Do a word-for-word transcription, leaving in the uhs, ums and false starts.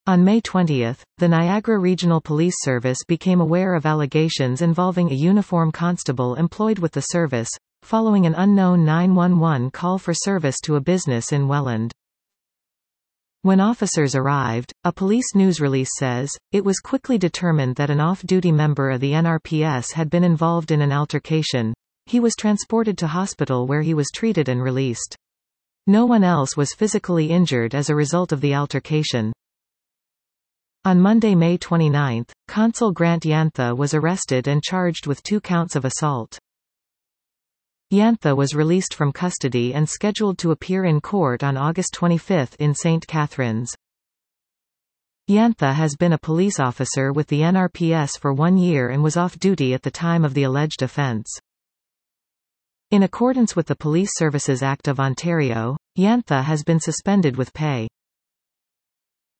On May twentieth, the Niagara Regional Police Service became aware of allegations involving a uniform constable employed with the service, following an unknown nine one one call for service to a business in Welland. When officers arrived, a police news release says, it was quickly determined that an off-duty member of the N R P S had been involved in an altercation. He was transported to hospital where he was treated and released. No one else was physically injured as a result of the altercation. On Monday, May twenty-ninth, Consul Grant Yantha was arrested and charged with two counts of assault. Yantha was released from custody and scheduled to appear in court on August twenty-fifth in Saint Catharines. Yantha has been a police officer with the N R P S for one year and was off duty at the time of the alleged offence. In accordance with the Police Services Act of Ontario, Yantha has been suspended with pay.